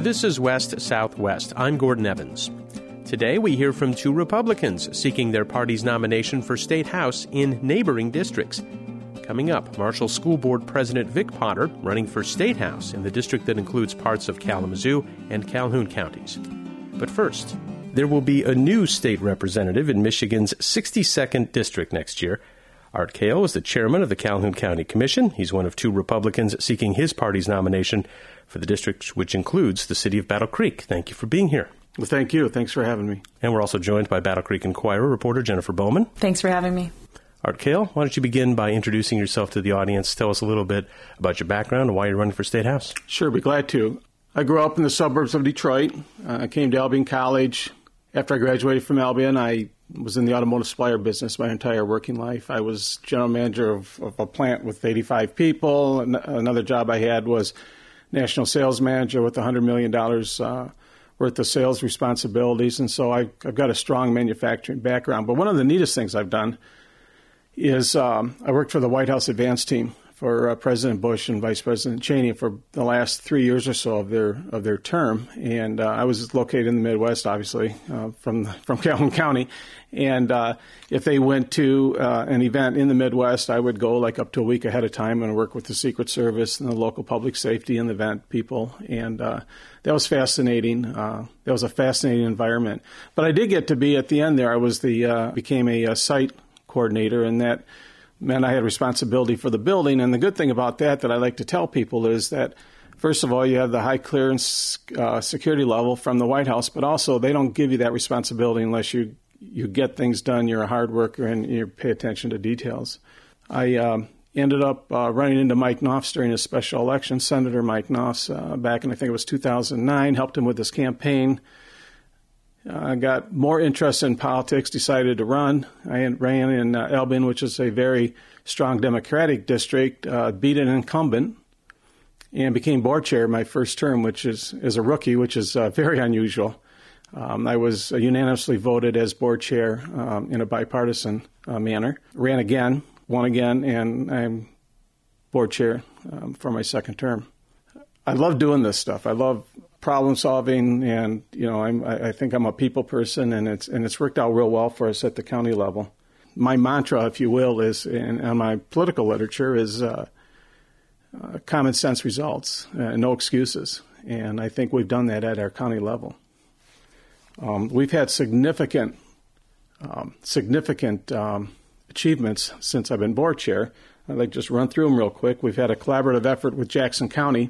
This is West Southwest. I'm Gordon Evans. Today we hear from two Republicans seeking their party's nomination for State House in neighboring districts. Coming up, Marshall School Board President Vic Potter running for State House in the district that includes parts of Kalamazoo and Calhoun counties. But first, there will be a new state representative in Michigan's 62nd district next year. Art Kale is the chairman of the Calhoun County Commission. He's one of two Republicans seeking his party's nomination for the district, which includes the city of Battle Creek. Thank you for being here. Well, thank you. Thanks for having me. And we're also joined by Battle Creek Inquirer reporter Jennifer Bowman. Thanks for having me. Art Kale, why don't you begin by introducing yourself to the audience? Tell us a little bit about your background and why you're running for State House. Sure, be glad to. I grew up in the suburbs of Detroit. I came to Albion College. After I graduated from Albion, I was in the automotive supplier business my entire working life. I was general manager of a plant with 85 people. Another job I had was national sales manager with $100 million worth of sales responsibilities. And so I've got a strong manufacturing background. But one of the neatest things I've done is I worked for the White House advance team for President Bush and Vice President Cheney for the last 3 years or so of their term. And I was located in the Midwest, obviously, from Calhoun County. And if they went to an event in the Midwest, I would go like up to a week ahead of time and work with the Secret Service and the local public safety and the event people. And that was fascinating. That was a fascinating environment. But I did get to be at the end there. I was became a site coordinator, and that meant I had responsibility for the building. And the good thing about that I like to tell people is that, first of all, you have the high clearance security level from the White House, but also they don't give you that responsibility unless you get things done, you're a hard worker, and you pay attention to details. I ended up running into Mike Knopf during his special election, Senator Mike Knopf, back in, I think it was 2009, helped him with his campaign. I got more interest in politics, decided to run. I ran in Albion, which is a very strong Democratic district, beat an incumbent, and became board chair my first term, which is as a rookie, which is very unusual. I was unanimously voted as board chair in a bipartisan manner. Ran again, won again, and I'm board chair for my second term. I love doing this stuff. I love problem solving, and I think I'm a people person, and it's worked out real well for us at the county level. My mantra, if you will, is in my political literature is common sense results, no excuses, and I think we've done that at our county level. We've had significant achievements since I've been board chair. I'd like to just run through them real quick. We've had a collaborative effort with Jackson County,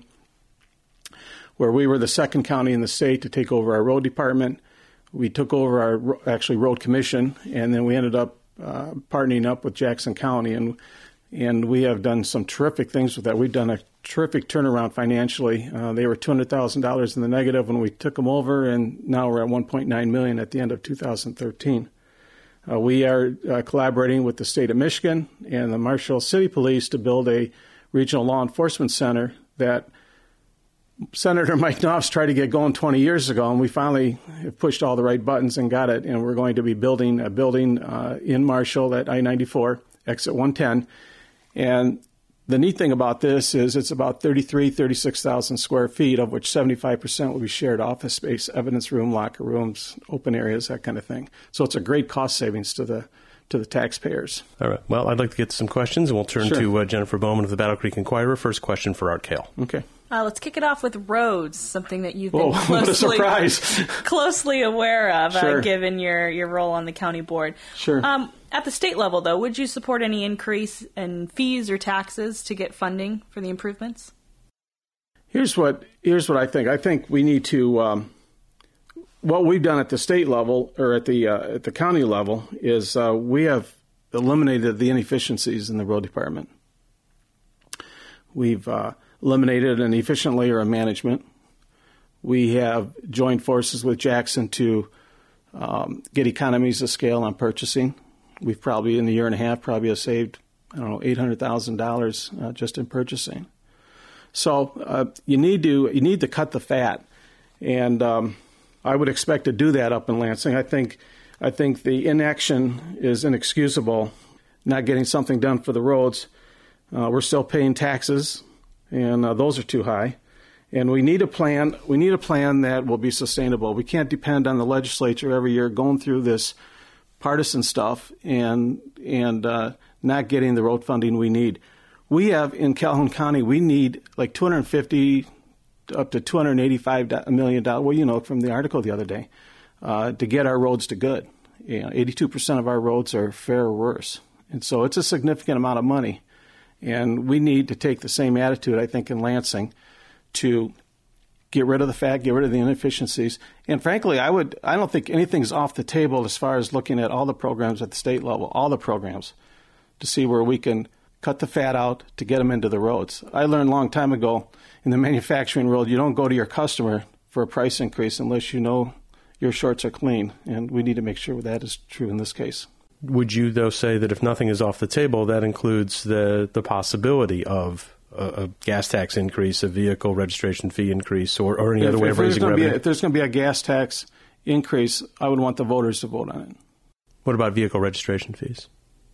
where we were the second county in the state to take over our road department. We took over our road commission, and then we ended up partnering up with Jackson County, and we have done some terrific things with that. We've done a terrific turnaround financially. They were $200,000 in the negative when we took them over, and now we're at $1.9 million at the end of 2013. We are collaborating with the state of Michigan and the Marshall City Police to build a regional law enforcement center that Senator Mike Knopf tried to get going 20 years ago, and we finally have pushed all the right buttons and got it, and we're going to be building a building in Marshall at I-94, exit 110. And the neat thing about this is it's about 36,000 square feet, of which 75% will be shared office space, evidence room, locker rooms, open areas, that kind of thing. So it's a great cost savings to the taxpayers. All right. Well, I'd like to get to some questions, and we'll turn to Jennifer Bowman of the Battle Creek Inquirer. First question for Art Kale. Okay. Let's kick it off with roads, something that you've what been a surprise. closely aware of, Sure. given your role on the county board. Sure. At the state level, though, would you support any increase in fees or taxes to get funding for the improvements? Here's what I think. I think we need to. What we've done at the state level or at the county level is we have eliminated the inefficiencies in the road department. We've eliminated an efficient layer of management. We have joined forces with Jackson to get economies of scale on purchasing. We've probably, in a year and a half, have saved, $800,000 just in purchasing. So you need to cut the fat, and I would expect to do that up in Lansing. I think the inaction is inexcusable. Not getting something done for the roads. We're still paying taxes, and those are too high. And we need a plan. We need a plan that will be sustainable. We can't depend on the legislature every year going through this partisan stuff and not getting the road funding we need. We have in Calhoun County, we need like $250 up to $285 million. Well, you know, from the article the other day, to get our roads to good. 82% of our roads are fair or worse. And so it's a significant amount of money. And we need to take the same attitude, I think, in Lansing to get rid of the fat, get rid of the inefficiencies. And frankly, I don't think anything's off the table as far as looking at all the programs at the state level, all the programs, to see where we can cut the fat out to get them into the roads. I learned a long time ago in the manufacturing world, you don't go to your customer for a price increase unless you know your shorts are clean, and we need to make sure that is true in this case. Would you, though, say that if nothing is off the table, that includes the possibility of a gas tax increase, a vehicle registration fee increase, or any other way of raising revenue? If there's going to be a gas tax increase, I would want the voters to vote on it. What about vehicle registration fees?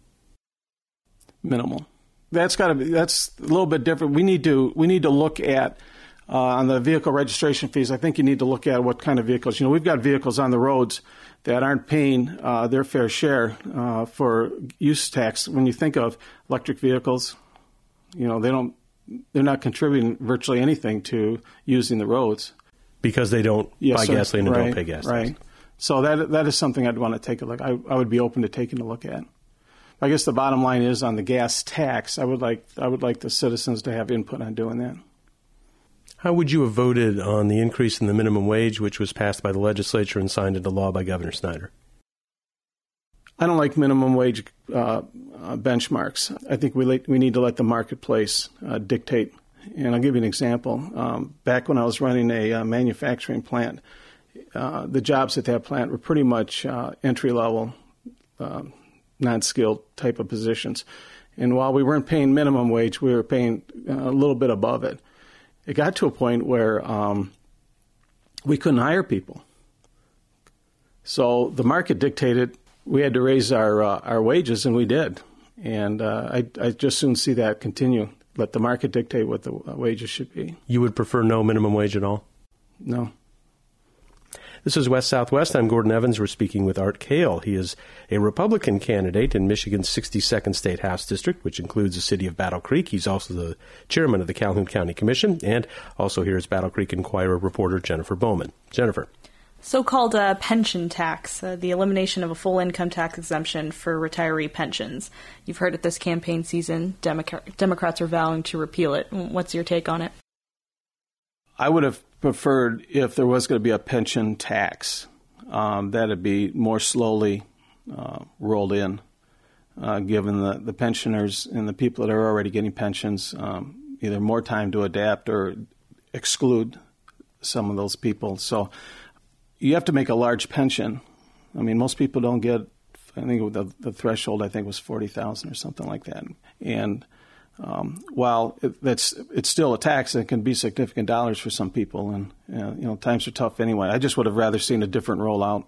Minimal. That's a little bit different. We need to look at on the vehicle registration fees. I think you need to look at what kind of vehicles. You know, we've got vehicles on the roads that aren't paying their fair share for use tax. When you think of electric vehicles, you know, they're not contributing virtually anything to using the roads because they don't buy gasoline and don't pay gas tax. Right. So that is something I'd want to take a look. I would be open to taking a look at. I guess the bottom line is on the gas tax, I would like the citizens to have input on doing that. How would you have voted on the increase in the minimum wage, which was passed by the legislature and signed into law by Governor Snyder? I don't like minimum wage benchmarks. I think we need to let the marketplace dictate. And I'll give you an example. Back when I was running a manufacturing plant, the jobs at that plant were pretty much entry-level, non-skilled type of positions. And while we weren't paying minimum wage, we were paying a little bit above it. It got to a point where we couldn't hire people. So the market dictated we had to raise our wages, and we did. And I just soon see that continue. Let the market dictate what the wages should be. You would prefer no minimum wage at all? No. This is West Southwest. I'm Gordon Evans. We're speaking with Art Kale. He is a Republican candidate in Michigan's 62nd State House District, which includes the city of Battle Creek. He's also the chairman of the Calhoun County Commission, and also here is Battle Creek Inquirer reporter Jennifer Bowman. Jennifer. So-called pension tax, the elimination of a full income tax exemption for retiree pensions. You've heard it this campaign season. Democrats are vowing to repeal it. What's your take on it? I would have preferred if there was going to be a pension tax, that it be more slowly rolled in, given the pensioners and the people that are already getting pensions, either more time to adapt or exclude some of those people. So you have to make a large pension. I mean, most people don't get, I think the threshold, I think, was $40,000 or something like that. And while it's still a tax, it can be significant dollars for some people, and times are tough anyway. I just would have rather seen a different rollout.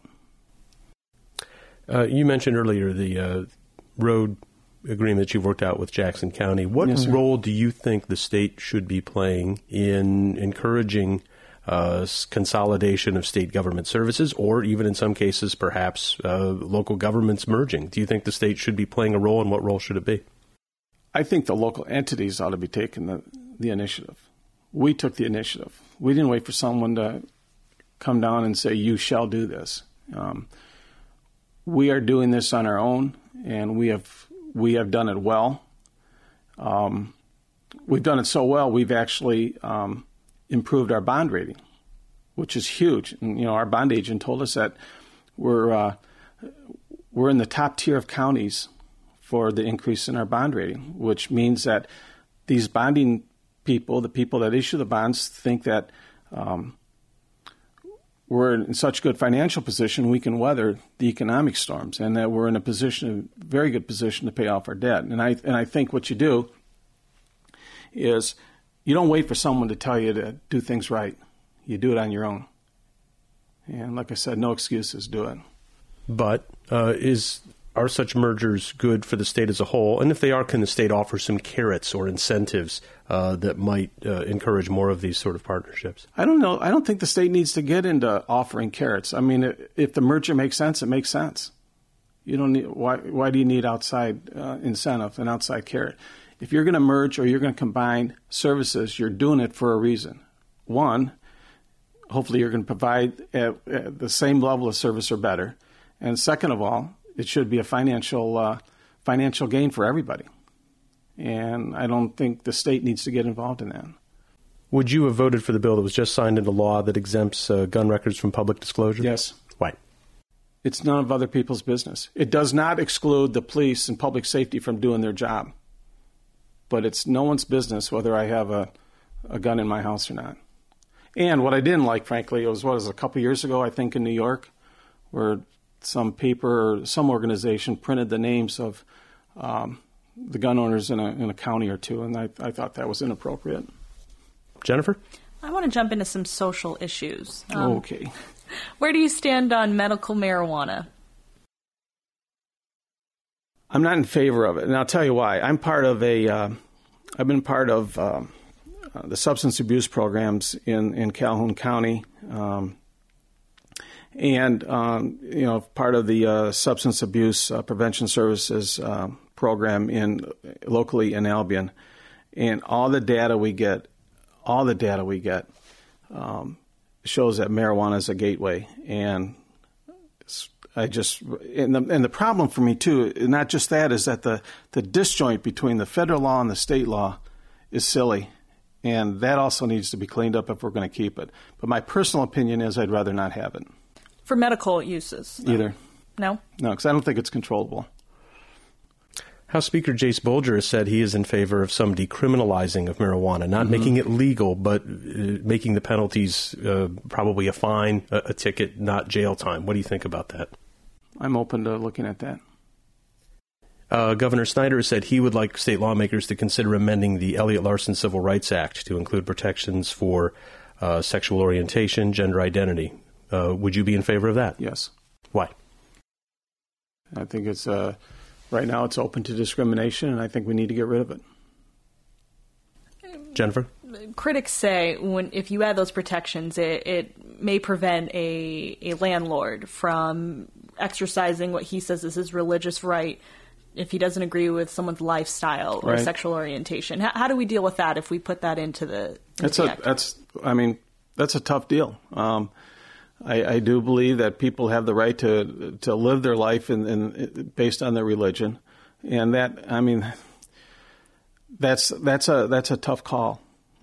You mentioned earlier the road agreement that you've worked out with Jackson County. What role do you think the state should be playing in encouraging consolidation of state government services, or even in some cases, perhaps local governments merging? Do you think the state should be playing a role, and what role should it be? I think the local entities ought to be taking the initiative. We took the initiative. We didn't wait for someone to come down and say, you shall do this. We are doing this on our own, and we have done it well. We've done it so well, we've actually improved our bond rating, which is huge. And, our bond agent told us that we're in the top tier of counties for the increase in our bond rating, which means that these bonding people, the people that issue the bonds, think that we're in such good financial position we can weather the economic storms, and that we're in a very good position to pay off our debt. And I think what you do is you don't wait for someone to tell you to do things right. You do it on your own. And like I said, no excuses, do it. But is Are such mergers good for the state as a whole? And if they are, can the state offer some carrots or incentives that might encourage more of these sort of partnerships? I don't know. I don't think the state needs to get into offering carrots. I mean, if the merger makes sense, it makes sense. You don't need. Why do you need outside incentive, an outside carrot? If you're going to merge or you're going to combine services, you're doing it for a reason. One, hopefully you're going to provide the same level of service or better. And second of all, it should be a financial gain for everybody. And I don't think the state needs to get involved in that. Would you have voted for the bill that was just signed into law that exempts gun records from public disclosure? Yes. Why? It's none of other people's business. It does not exclude the police and public safety from doing their job. But it's no one's business whether I have a gun in my house or not. And what I didn't like, frankly, it was a couple years ago, I think, in New York, where some paper or some organization printed the names of the gun owners in a county or two, and I thought that was inappropriate. Jennifer? I want to jump into some social issues. Okay. Where do you stand on medical marijuana? I'm not in favor of it, and I'll tell you why. I've been part of the substance abuse programs in Calhoun County, and part of the substance abuse prevention services program locally in Albion, and all the data we get shows that marijuana is a gateway, and the problem for me too, not just that, is that the disjoint between the federal law and the state law is silly, and that also needs to be cleaned up if we're going to keep it. But my personal opinion is I'd rather not have it. For medical uses? Either. No? No, because I don't think it's controllable. House Speaker Jace Bolger has said he is in favor of some decriminalizing of marijuana, not making it legal, but making the penalties probably a fine, a ticket, not jail time. What do you think about that? I'm open to looking at that. Governor Snyder has said he would like state lawmakers to consider amending the Elliott Larson Civil Rights Act to include protections for sexual orientation, gender identity. Would you be in favor of that? Yes. Why? I think it's right now it's open to discrimination, and I think we need to get rid of it. Jennifer? Critics say if you add those protections, it may prevent a landlord from exercising what he says is his religious right if he doesn't agree with someone's lifestyle or sexual orientation. How do we deal with that if we put that into the act? That's a tough deal. I do believe that people have the right to live their life based on their religion, and that's a tough call.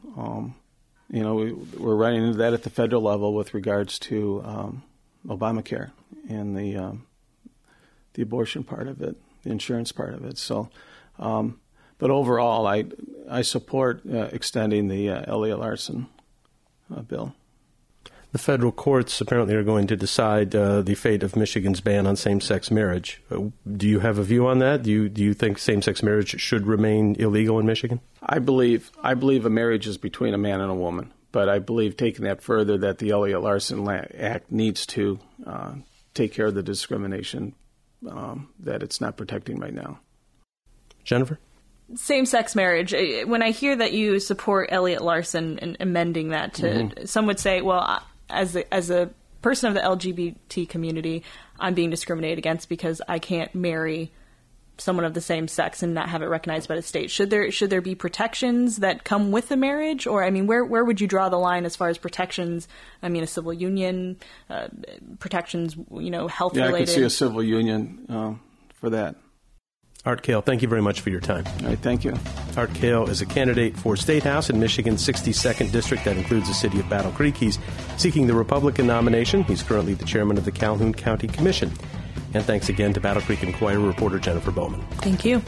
We're running into that at the federal level with regards to Obamacare and the abortion part of it, the insurance part of it. So, but overall, I support extending the Elliott Larson bill. The federal courts apparently are going to decide the fate of Michigan's ban on same-sex marriage. Do you have a view on that? Do you think same-sex marriage should remain illegal in Michigan? I believe a marriage is between a man and a woman, but I believe taking that further, that the Elliott Larson Act needs to take care of the discrimination that it's not protecting right now. Jennifer? Same-sex marriage. When I hear that you support Elliott Larson and amending that to, some would say, well, as a person of the LGBT community, I'm being discriminated against because I can't marry someone of the same sex and not have it recognized by the state. Should there be protections that come with the marriage? Or, where would you draw the line as far as protections? A civil union, protections, health-related? Yeah, I could see a civil union for that. Art Kale, thank you very much for your time. All right, thank you. Art Kale is a candidate for State House in Michigan's 62nd District. That includes the city of Battle Creek. He's seeking the Republican nomination. He's currently the chairman of the Calhoun County Commission. And thanks again to Battle Creek Inquirer reporter Jennifer Bowman. Thank you.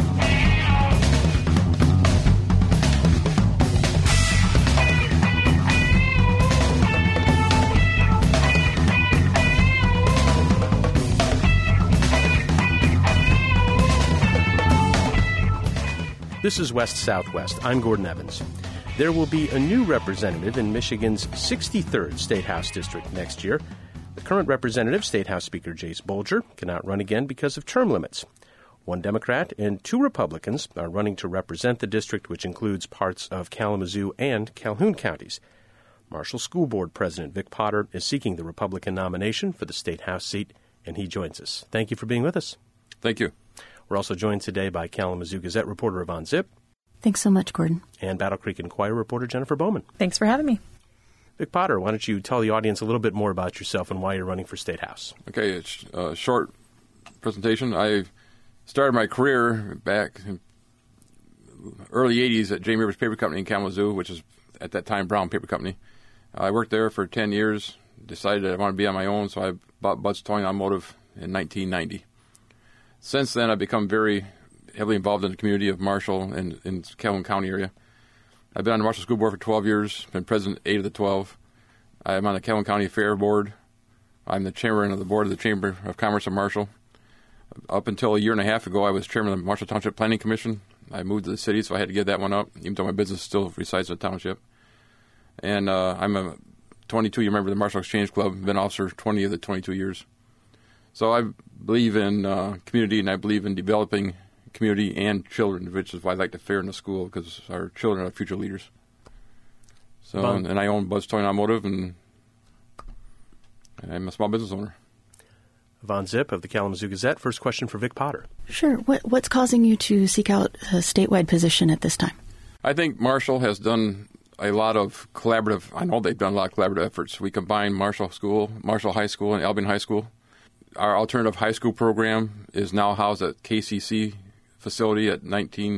This is West Southwest. I'm Gordon Evans. There will be a new representative in Michigan's 63rd State House District next year. The current representative, State House Speaker Jase Bolger, cannot run again because of term limits. One Democrat and two Republicans are running to represent the district, which includes parts of Kalamazoo and Calhoun counties. Marshall School Board President Vic Potter is seeking the Republican nomination for the State House seat, and he joins us. Thank you for being with us. Thank you. We're also joined today by Kalamazoo Gazette reporter Yvonne Zip. Thanks so much, Gordon. And Battle Creek Inquirer reporter Jennifer Bowman. Thanks for having me. Vic Potter, why don't you tell the audience a little bit more about yourself and why you're running for State House? Okay, it's a short presentation. I started my career back in early 80s at Jamie Rivers Paper Company in Kalamazoo, which is at that time Brown Paper Company. I worked there for 10 years, decided I wanted to be on my own, so I bought Bud's Towing Automotive in 1990. Since then, I've become very heavily involved in the community of Marshall and in Calhoun County area. I've been on the Marshall School Board for 12 years, been president 8 of the 12. I'm on the Calhoun County Fair Board. I'm the chairman of the board of the Chamber of Commerce of Marshall. Up until a year and a half ago, I was chairman of the Marshall Township Planning Commission. I moved to the city, so I had to give that one up, even though my business still resides in the township. And I'm a 22-year member of the Marshall Exchange Club, been officer 20 of the 22 years. So I believe in community, and I believe in developing community and children, which is why I like the fair in the school, because our children are future leaders. So, and I own Bud's Towing Automotive, and I'm a small business owner. Yvonne Zip of the Kalamazoo Gazette. First question for Vic Potter. Sure. What's causing you to seek out a statewide position at this time? I think Marshall has done a lot of collaborative, I know they've done a lot of collaborative efforts. We combined Marshall High School, and Albion High School. Our alternative high school program is now housed at KCC facility at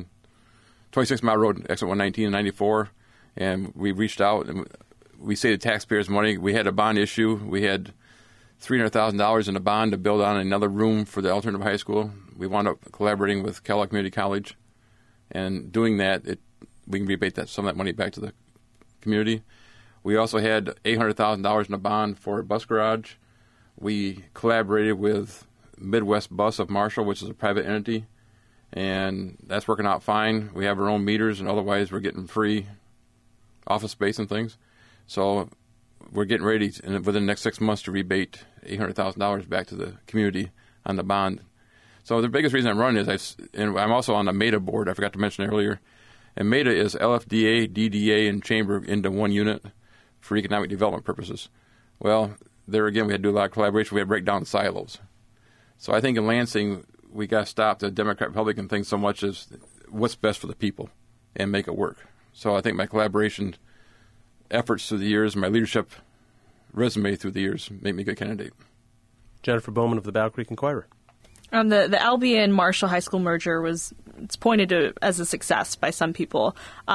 26 Mile Road, exit 119 and 94. And we reached out and we saved taxpayers money. We had a bond issue. We had $300,000 in a bond to build on another room for the alternative high school. We wound up collaborating with Kellogg Community College, and doing that, we can rebate some of that money back to the community. We also had $800,000 in a bond for a bus garage. We collaborated with Midwest Bus of Marshall, which is a private entity, and that's working out fine. We have our own meters, and otherwise we're getting free office space and things. So we're getting ready within the next 6 months to rebate $800,000 back to the community on the bond. So the biggest reason I'm running is I'm also on the MEDA board. I forgot to mention earlier. And MEDA is LFDA, DDA, and Chamber into one unit for economic development purposes. Well, there again, we had to do a lot of collaboration. We had to break down silos. So I think in Lansing, we got to stop the Democrat-Republican thing so much as what's best for the people and make it work. So I think my collaboration efforts through the years, my leadership resume through the years make me a good candidate. Jennifer Bowman of the Battle Creek Inquirer. The Albion-Marshall High School merger it's pointed to as a success by some people.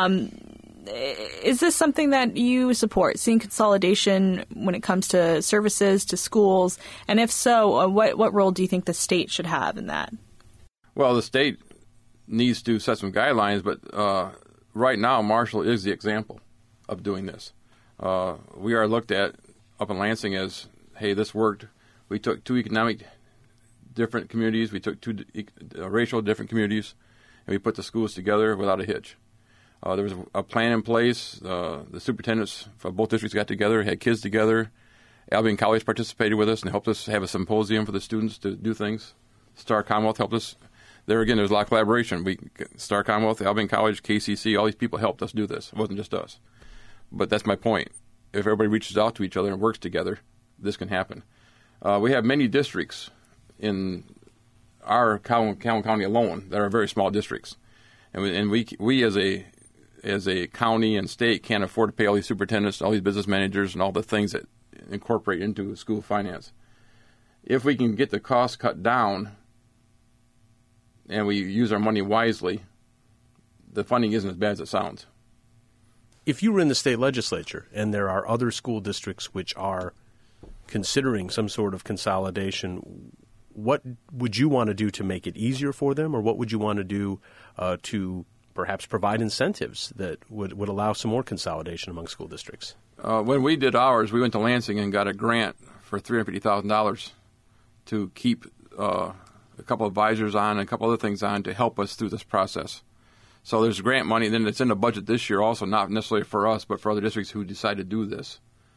Is this something that you support, seeing consolidation when it comes to services, to schools? And if so, what role do you think the state should have in that? Well, the state needs to set some guidelines, but right now Marshall is the example of doing this. We are looked at up in Lansing as, hey, this worked. We took two economic different communities, we took two racial different communities, and we put the schools together without a hitch. There was a plan in place. The superintendents for both districts got together, had kids together. Albion College participated with us and helped us have a symposium for the students to do things. Star Commonwealth helped us. There again, there's a lot of collaboration. Star Commonwealth, Albion College, KCC, all these people helped us do this. It wasn't just us. But that's my point. If everybody reaches out to each other and works together, this can happen. We have many districts in our Calhoun County alone that are very small districts. And we as a county and state can't afford to pay all these superintendents, all these business managers, and all the things that incorporate into school finance. If we can get the costs cut down and we use our money wisely, the funding isn't as bad as it sounds. If you were in the state legislature and there are other school districts which are considering some sort of consolidation, what would you want to do to make it easier for them, or what would you want to do to perhaps provide incentives that would allow some more consolidation among school districts? When we did ours, we went to Lansing and got a grant for $350,000 to keep a couple of advisors on and a couple other things on to help us through this process. So there's grant money, and then it's in the budget this year also, not necessarily for us, but for other districts who decide to do this.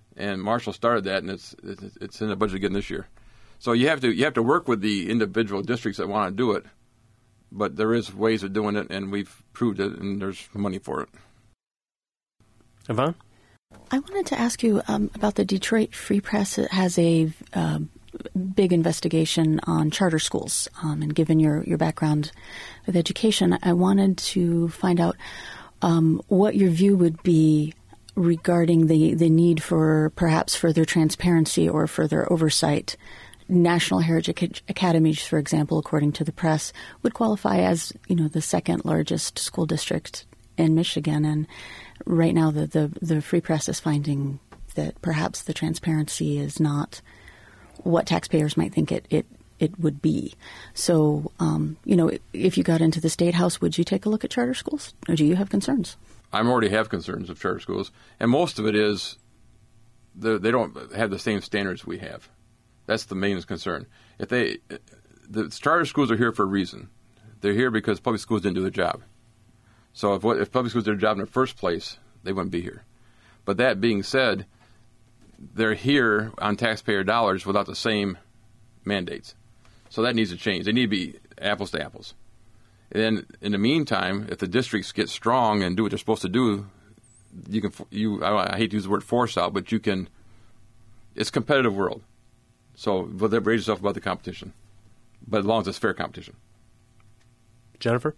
And Marshall started that, and it's in the budget again this year. So you have to work with the individual districts that want to do it, but there is ways of doing it, and we've proved it, and there's money for it. Yvonne? I wanted to ask you about the Detroit Free Press. It has a big investigation on charter schools, and given your background with education, I wanted to find out what your view would be regarding the need for perhaps further transparency or further oversight. National Heritage Academies, for example, according to the press, would qualify as, the second largest school district in Michigan. And right now the Free Press is finding that perhaps the transparency is not what taxpayers might think it would be. So, if you got into the State House, would you take a look at charter schools, or do you have concerns? I already have concerns of charter schools, and most of it is they don't have the same standards we have. That's the main concern. The charter schools are here for a reason. They're here because public schools didn't do their job. So if public schools did their job in the first place, they wouldn't be here. But that being said, they're here on taxpayer dollars without the same mandates. So that needs to change. They need to be apples to apples. And then in the meantime, if the districts get strong and do what they're supposed to do, I hate to use the word force out, but it's a competitive world. So raise yourself above the competition, but as long as it's fair competition. Jennifer?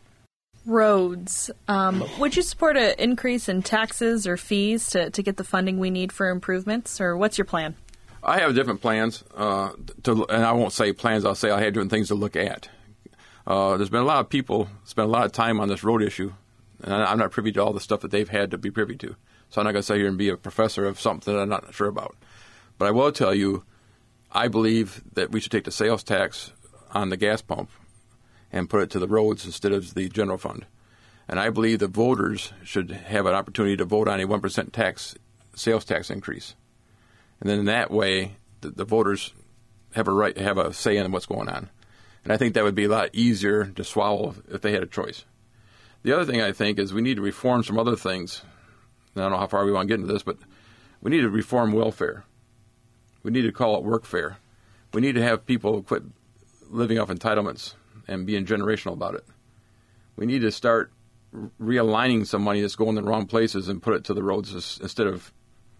Roads. Would you support an increase in taxes or fees to get the funding we need for improvements, or what's your plan? I have different plans, and I won't say plans, I'll say I have different things to look at. There's been a lot of people spend a lot of time on this road issue, and I'm not privy to all the stuff that they've had to be privy to. So I'm not going to sit here and be a professor of something that I'm not sure about. But I will tell you, I believe that we should take the sales tax on the gas pump and put it to the roads instead of the general fund. And I believe the voters should have an opportunity to vote on a 1% sales tax increase. And then in that way, the voters have a say in what's going on. And I think that would be a lot easier to swallow if they had a choice. The other thing I think is we need to reform some other things. And I don't know how far we want to get into this, but we need to reform welfare. We need to call it workfare. We need to have people quit living off entitlements and being generational about it. We need to start realigning some money that's going in the wrong places and put it to the roads instead of,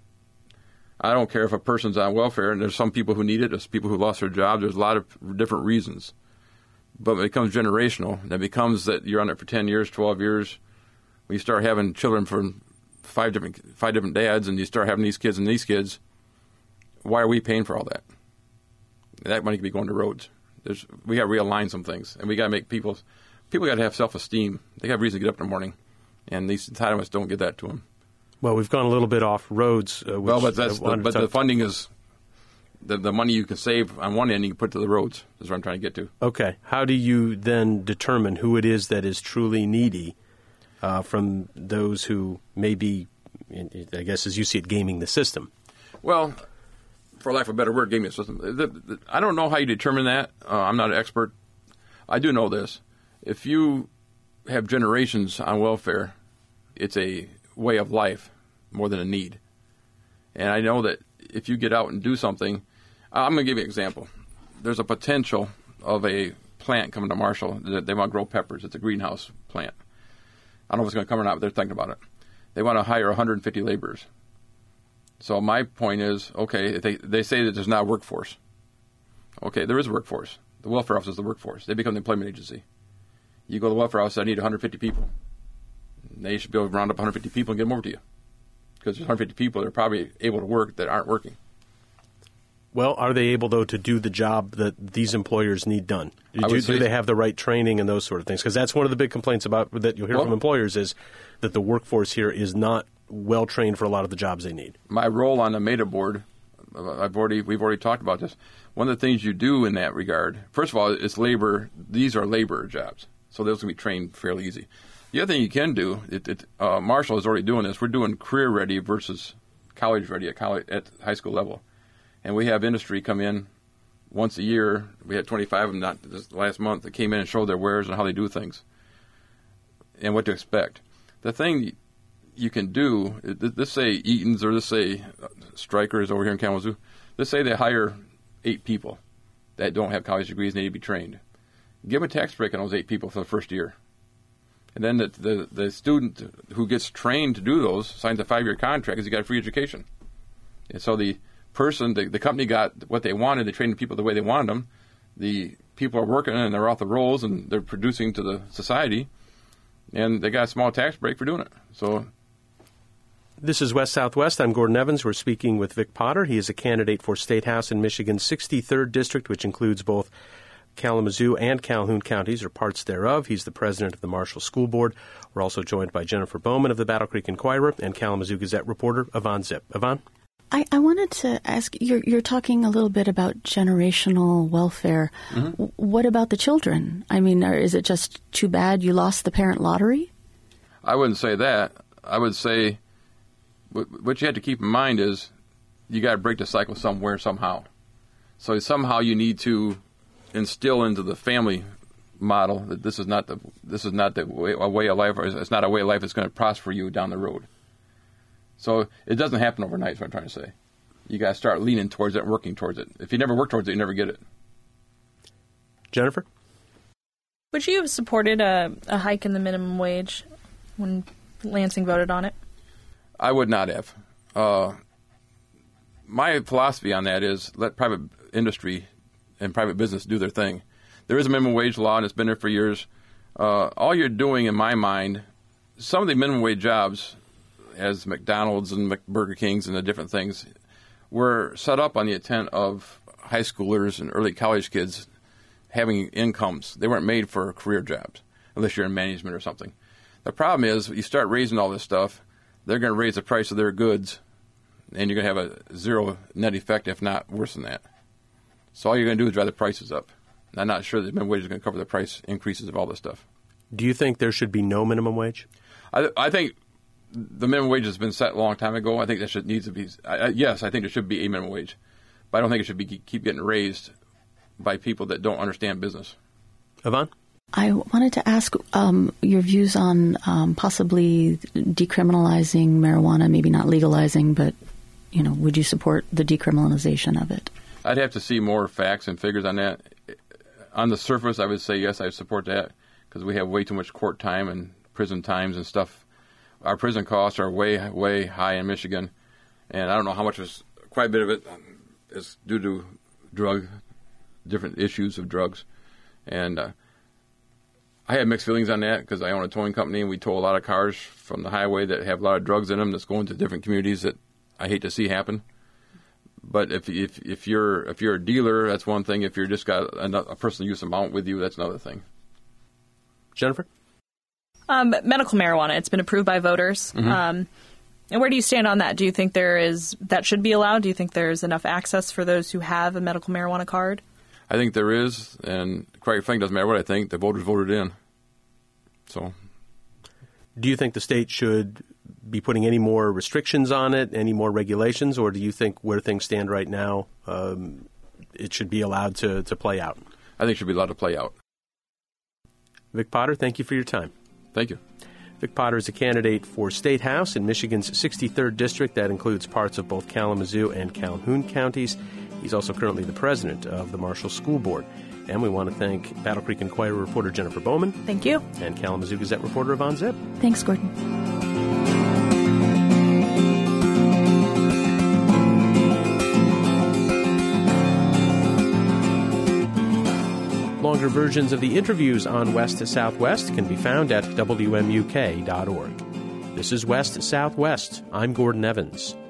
I don't care if a person's on welfare, and there's some people who need it, there's people who lost their job, there's a lot of different reasons. But when it becomes generational, and it becomes that you're on it for 10 years, 12 years, when you start having children from five different dads, and you start having these kids and these kids, why are we paying for all that? That money could be going to roads. We got to realign some things, and we got to make people got to have self-esteem. They got a reason to get up in the morning, and these entitlements don't give that to them. Well, we've gone a little bit off roads. But the funding is the money you can save on one end, you can put to the roads. Is what I'm trying to get to. Okay, how do you then determine who it is that is truly needy from those who may be, I guess, as you see it, gaming the system? Well, for lack of a better word, gaming the system. I don't know how you determine that. I'm not an expert. I do know this. If you have generations on welfare, it's a way of life more than a need. And I know that if you get out and do something, I'm going to give you an example. There's a potential of a plant coming to Marshall that they want to grow peppers. It's a greenhouse plant. I don't know if it's going to come or not, but they're thinking about it. They want to hire 150 laborers. So my point is, okay, they say that there's not a workforce. Okay, there is a workforce. The welfare office is the workforce. They become the employment agency. You go to the welfare office, I need 150 people. And they should be able to round up 150 people and get them over to you. Because there's 150 people that are probably able to work that aren't working. Well, are they able, though, to do the job that these employers need done? Do they have the right training and those sort of things? Because that's one of the big complaints that you'll hear from employers is that the workforce here is not well-trained for a lot of the jobs they need. My role on the MEDA board, we've already talked about this. One of the things you do in that regard, first of all, it's labor. These are labor jobs, so those can be trained fairly easy. The other thing you can do, Marshall is already doing this. We're doing career ready versus college ready at high school level. And we have industry come in once a year. We had 25 of them this last month that came in and showed their wares and how they do things and what to expect. The thing you can do, let's say Eaton's or let's say Stryker's over here in Kalamazoo, let's say they hire 8 people that don't have college degrees and need to be trained. Give them a tax break on those 8 people for the first year. And then the student who gets trained to do those signs a 5-year contract because he got a free education. And so the person, the company got what they wanted. They trained the people the way they wanted them. The people are working and they're off the rolls and they're producing to the society. And they got a small tax break for doing it. So this is West Southwest. I'm Gordon Evans. We're speaking with Vic Potter. He is a candidate for State House in Michigan's 63rd District, which includes both Kalamazoo and Calhoun counties, or parts thereof. He's the president of the Marshall School Board. We're also joined by Jennifer Bowman of the Battle Creek Inquirer and Kalamazoo Gazette reporter Yvonne Zip. Yvonne? I wanted to ask, you're talking a little bit about generational welfare. Mm-hmm. What about the children? I mean, is it just too bad you lost the parent lottery? I wouldn't say that. I would say what you have to keep in mind is you got to break the cycle somewhere, somehow. So somehow you need to instill into the family model that this is not a way of life, or it's not a way of life that's going to prosper you down the road. So it doesn't happen overnight, is what I'm trying to say. You got to start leaning towards it and working towards it. If you never work towards it, you never get it. Jennifer? Would you have supported a hike in the minimum wage when Lansing voted on it? I would not have. My philosophy on that is let private industry and private business do their thing. There is a minimum wage law, and it's been there for years. All you're doing, in my mind, some of the minimum wage jobs, as McDonald's and Burger Kings and the different things, were set up on the intent of high schoolers and early college kids having incomes. They weren't made for career jobs, unless you're in management or something. The problem is, you start raising all this stuff, they're going to raise the price of their goods, and you're going to have a zero net effect, if not worse than that. So all you're going to do is drive the prices up. And I'm not sure that the minimum wage is going to cover the price increases of all this stuff. Do you think there should be no minimum wage? I think the minimum wage has been set a long time ago. I think that needs to be. Yes, I think there should be a minimum wage, but I don't think it should keep getting raised by people that don't understand business. Yvonne? I wanted to ask your views on possibly decriminalizing marijuana, maybe not legalizing, but would you support the decriminalization of it? I'd have to see more facts and figures on that. On the surface, I would say yes, I support that because we have way too much court time and prison times and stuff. Our prison costs are way, way high in Michigan, and I don't know how much quite a bit of it is due to different issues of drugs. And I have mixed feelings on that because I own a towing company and we tow a lot of cars from the highway that have a lot of drugs in them that's going to different communities that I hate to see happen. But if you're a dealer, that's one thing. If you're just got a personal use amount with you, that's another thing. Jennifer? Medical marijuana, it's been approved by voters. Mm-hmm. And where do you stand on that? Do you think that should be allowed? Do you think there's enough access for those who have a medical marijuana card? I think there is, and quite frankly, it doesn't matter what I think. The voters voted in. So, do you think the state should be putting any more restrictions on it, any more regulations, or do you think where things stand right now, it should be allowed to play out? I think it should be allowed to play out. Vic Potter, thank you for your time. Thank you. Vic Potter is a candidate for State House in Michigan's 63rd District. That includes parts of both Kalamazoo and Calhoun counties. He's also currently the president of the Marshall School Board. And we want to thank Battle Creek Inquirer reporter Jennifer Bowman. Thank you. And Kalamazoo Gazette reporter Yvonne Zip. Thanks, Gordon. Longer versions of the interviews on West to Southwest can be found at WMUK.org. This is West to Southwest. I'm Gordon Evans.